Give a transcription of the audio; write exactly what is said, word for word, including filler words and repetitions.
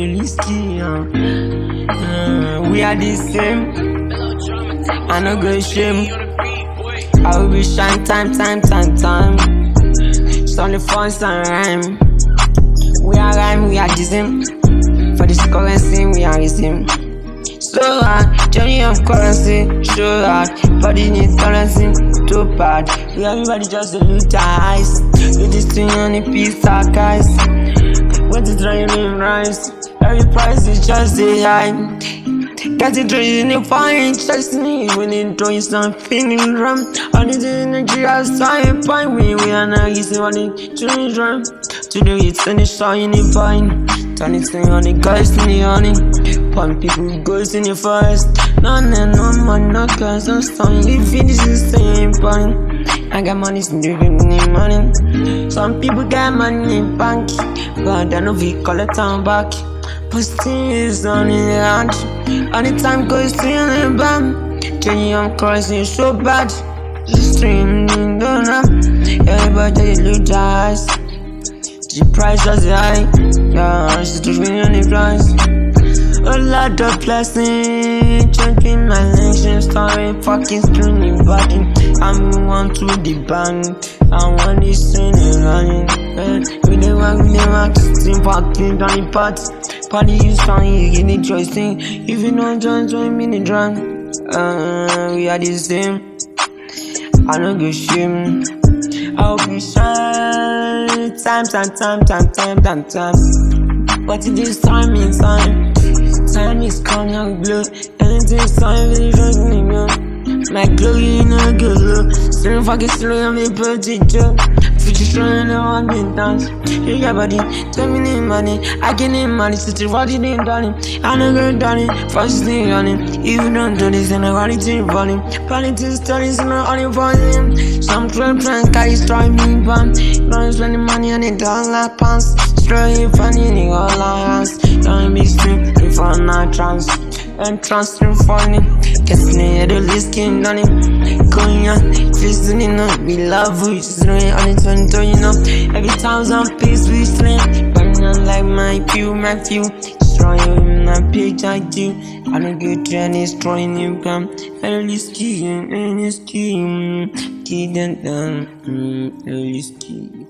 Edolisky, uh, uh, we are the same. I no go shame. I will be shine time, time, time, time. It's only fun and rhyme. We are rhyme, we are the same. For this currency, we are the same. So hard, journey of currency, so hard. Body need currency, too bad. We everybody just a loot eyes. With this thing on the pizza, guys. When it's raining rice, every price is just a high. Get it in the fine, chase me when it doing something in rum. I need the energy outside, find me. We are not using money to the drum. To do it in the shine in the vine. Turn it on the guys in the honey. Pump people goes in the forest. None and no man, no cause I'm stone. If it is the same point, I got money, so you give me money. Some people get money in bank, but I know we call it town back. Posting is on the hand. Anytime goes to the bam. Jenny, I'm crossing so bad. Just streaming, don't know. Everybody look dice. The price was high. Yeah, she's just on the price. A lot of blessings, changing my nation, starting fucking screaming body. I'm one to the band, I want this thing running. We never work, we never work, steam fucking down the pot. Party you sound, you get the joy sing. If you know join, join me in the drum. Uh, we are the same. I don't go shame. I'll be shy, time, time, time, time, time, time, time. But it is time in time. Time is coming out blue. Anything's time, really drinking me. My glory in a girl. Still fucking slow, I'm a pretty joke. Future strong, I want to dance. You got body, tell me need money. I can need money, so to what you need, darling. I know girl, darling, first thing running. If you don't do this, then I got it in volume. Politics, studies, and I'm only volume. Some trap, trying carry, destroy me, bam. Don't spend the money on it, don't like pants. Destroy it, funny, in all our hands. Don't be strict, if I'm not trans. And transfer funny. Guess me, the list came down. Going on, facing it up. We love you, just doing it on it, turn you know. Every time I'm peace, we slam. But not like my pew, Matthew. Destroy you in my page, I do. I don't get trend, destroying you, come. Edolisky, Edolisky, key, then, um, Edolisky.